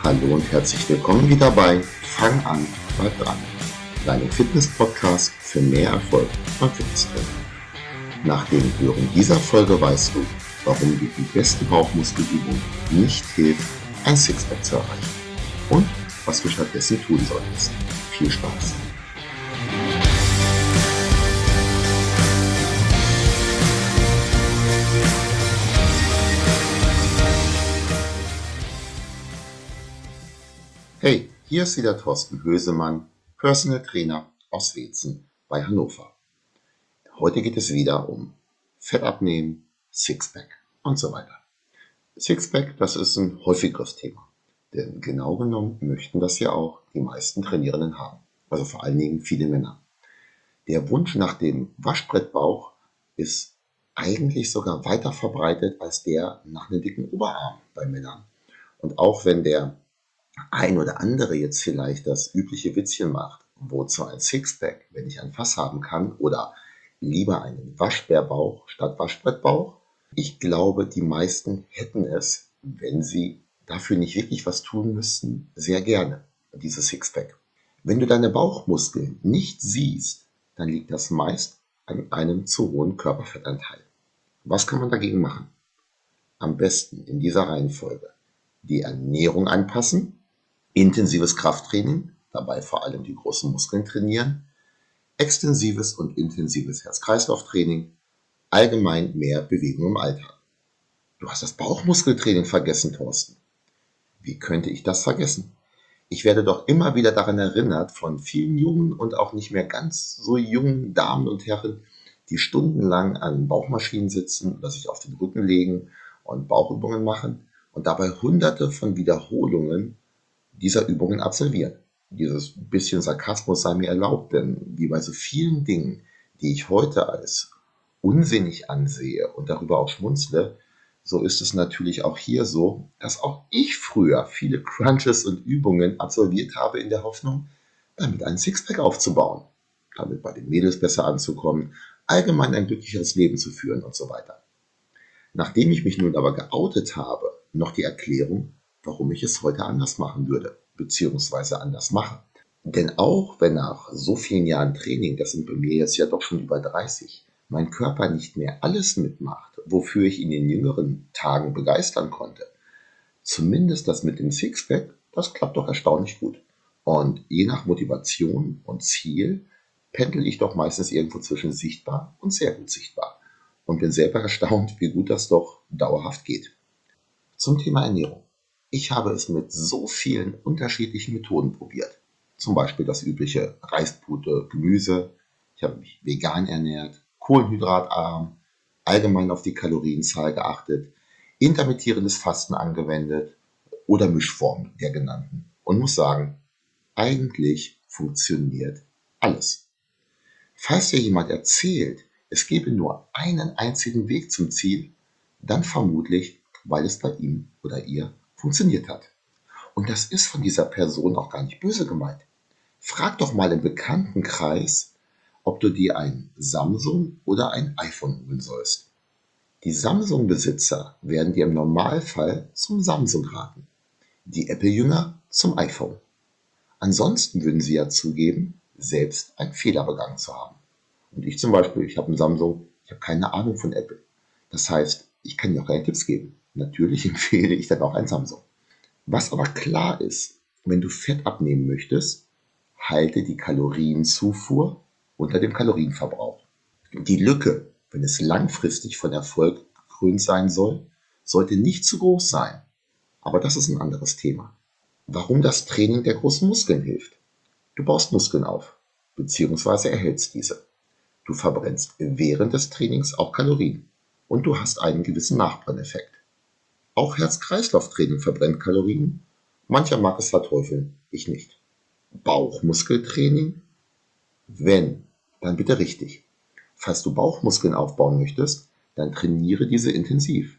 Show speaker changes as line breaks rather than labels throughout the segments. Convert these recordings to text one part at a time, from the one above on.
Hallo und herzlich willkommen wieder bei Fang an, bleib dran, deinem Fitness-Podcast für mehr Erfolg beim Fitnesstraining. Nach dem Hören dieser Folge weißt du, warum dir die beste Bauchmuskelübung nicht hilft, ein Sixpack zu erreichen und was du stattdessen tun solltest. Viel Spaß! Hey, hier ist wieder Thorsten Hösemann, Personal Trainer aus Weetzen bei Hannover. Heute geht es wieder um Fett abnehmen, Sixpack und so weiter. Sixpack, das ist ein häufigeres Thema, denn genau genommen möchten das ja auch die meisten Trainierenden haben, also vor allen Dingen viele Männer. Der Wunsch nach dem Waschbrettbauch ist eigentlich sogar weiter verbreitet als der nach einem dicken Oberarm bei Männern. Und auch wenn der ein oder andere jetzt vielleicht das übliche Witzchen macht, wozu ein Sixpack, wenn ich ein Fass haben kann, oder lieber einen Waschbärbauch statt Waschbrettbauch. Ich glaube, die meisten hätten es, wenn sie dafür nicht wirklich was tun müssten, sehr gerne, dieses Sixpack. Wenn du deine Bauchmuskeln nicht siehst, dann liegt das meist an einem zu hohen Körperfettanteil. Was kann man dagegen machen? Am besten in dieser Reihenfolge: die Ernährung anpassen, intensives Krafttraining, dabei vor allem die großen Muskeln trainieren, extensives und intensives Herz-Kreislauf-Training, allgemein mehr Bewegung im Alltag. Du hast das Bauchmuskeltraining vergessen, Thorsten. Wie könnte ich das vergessen? Ich werde doch immer wieder daran erinnert von vielen jungen und auch nicht mehr ganz so jungen Damen und Herren, die stundenlang an Bauchmaschinen sitzen oder sich auf den Rücken legen und Bauchübungen machen und dabei hunderte von Wiederholungen dieser Übungen absolvieren. Dieses bisschen Sarkasmus sei mir erlaubt, denn wie bei so vielen Dingen, die ich heute als unsinnig ansehe und darüber auch schmunzle, so ist es natürlich auch hier so, dass auch ich früher viele Crunches und Übungen absolviert habe in der Hoffnung, damit ein Sixpack aufzubauen, damit bei den Mädels besser anzukommen, allgemein ein glücklicheres Leben zu führen und so weiter. Nachdem ich mich nun aber geoutet habe, noch die Erklärung, warum ich es heute anders machen würde, beziehungsweise anders mache. Denn auch wenn nach so vielen Jahren Training, das sind bei mir jetzt ja doch schon über 30, mein Körper nicht mehr alles mitmacht, wofür ich ihn in jüngeren Tagen begeistern konnte, zumindest das mit dem Sixpack, das klappt doch erstaunlich gut. Und je nach Motivation und Ziel pendel ich doch meistens irgendwo zwischen sichtbar und sehr gut sichtbar. Und bin selber erstaunt, wie gut das doch dauerhaft geht. Zum Thema Ernährung. Ich habe es mit so vielen unterschiedlichen Methoden probiert. Zum Beispiel das übliche Reispute, Gemüse. Ich habe mich vegan ernährt, kohlenhydratarm, allgemein auf die Kalorienzahl geachtet, intermittierendes Fasten angewendet oder Mischformen der genannten. Und muss sagen, eigentlich funktioniert alles. Falls dir jemand erzählt, es gebe nur einen einzigen Weg zum Ziel, dann vermutlich, weil es bei ihm oder ihr funktioniert hat. Und das ist von dieser Person auch gar nicht böse gemeint. Frag doch mal im Bekanntenkreis, ob du dir ein Samsung oder ein iPhone holen sollst. Die Samsung-Besitzer werden dir im Normalfall zum Samsung raten, die Apple-Jünger zum iPhone. Ansonsten würden sie ja zugeben, selbst einen Fehler begangen zu haben. Und ich zum Beispiel, ich habe einen Samsung, ich habe keine Ahnung von Apple. Das heißt, ich kann dir auch keine Tipps geben. Natürlich empfehle ich dann auch ein Samsung. Was aber klar ist, wenn du Fett abnehmen möchtest, halte die Kalorienzufuhr unter dem Kalorienverbrauch. Die Lücke, wenn es langfristig von Erfolg gekrönt sein soll, sollte nicht zu groß sein. Aber das ist ein anderes Thema. Warum das Training der großen Muskeln hilft. Du baust Muskeln auf, beziehungsweise erhältst diese. Du verbrennst während des Trainings auch Kalorien und du hast einen gewissen Nachbrenneffekt. Auch Herz-Kreislauf-Training verbrennt Kalorien. Mancher mag es verteufeln, ich nicht. Bauchmuskeltraining? Wenn, dann bitte richtig. Falls du Bauchmuskeln aufbauen möchtest, dann trainiere diese intensiv.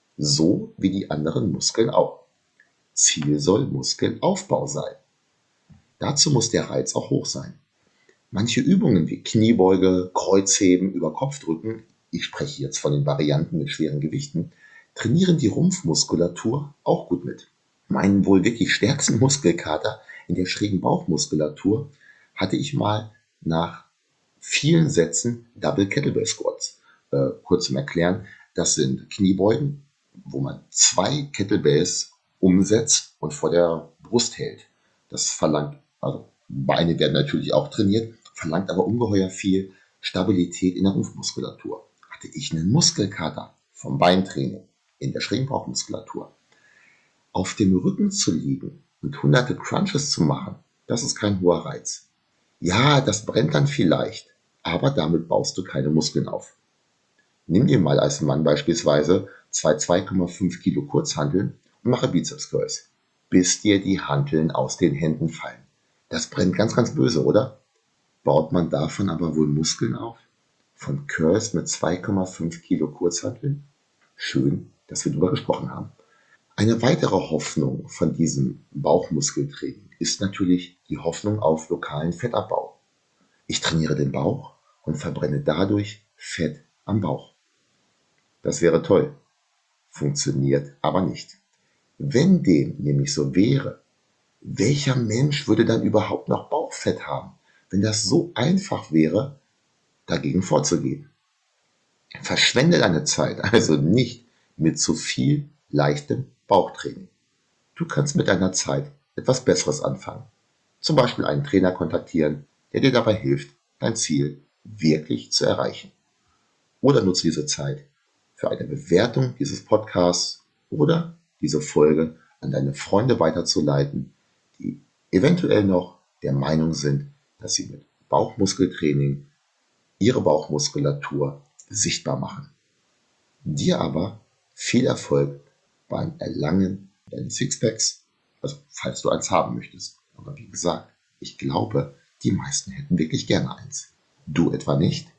So wie die anderen Muskeln auch. Ziel soll Muskelaufbau sein. Dazu muss der Reiz auch hoch sein. Manche Übungen wie Kniebeuge, Kreuzheben, über Kopfdrücken, ich spreche jetzt von den Varianten mit schweren Gewichten, trainieren die Rumpfmuskulatur auch gut mit. Meinen wohl wirklich stärksten Muskelkater in der schrägen Bauchmuskulatur hatte ich mal nach vielen Sätzen Double Kettlebell Squats. Kurz zum Erklären, das sind Kniebeugen, wo man 2 Kettlebells umsetzt und vor der Brust hält. Das verlangt, also Beine werden natürlich auch trainiert, verlangt aber ungeheuer viel Stabilität in der Rumpfmuskulatur. Hatte ich einen Muskelkater vom Beintraining in der schrägen Bauchmuskulatur. Auf dem Rücken zu liegen und hunderte Crunches zu machen, das ist kein hoher Reiz. Ja, das brennt dann vielleicht, aber damit baust du keine Muskeln auf. Nimm dir mal als Mann beispielsweise 2,5 Kilo Kurzhanteln und mache Bizeps Curls, bis dir die Hanteln aus den Händen fallen. Das brennt ganz, ganz böse, oder? Baut man davon aber wohl Muskeln auf? Von Curls mit 2,5 Kilo Kurzhanteln? Schön, dass wir darüber gesprochen haben. Eine weitere Hoffnung von diesem Bauchmuskeltraining ist natürlich die Hoffnung auf lokalen Fettabbau. Ich trainiere den Bauch und verbrenne dadurch Fett am Bauch. Das wäre toll, funktioniert aber nicht. Wenn dem nämlich so wäre, welcher Mensch würde dann überhaupt noch Bauchfett haben, wenn das so einfach wäre, dagegen vorzugehen? Verschwende deine Zeit also nicht mit zu viel leichtem Bauchtraining. Du kannst mit deiner Zeit etwas Besseres anfangen. Zum Beispiel einen Trainer kontaktieren, der dir dabei hilft, dein Ziel wirklich zu erreichen. Oder nutze diese Zeit für eine Bewertung dieses Podcasts oder diese Folge an deine Freunde weiterzuleiten, die eventuell noch der Meinung sind, dass sie mit Bauchmuskeltraining ihre Bauchmuskulatur sichtbar machen. Dir aber viel Erfolg beim Erlangen deines Sixpacks, also falls du eins haben möchtest. Aber wie gesagt, ich glaube, die meisten hätten wirklich gerne eins. Du etwa nicht?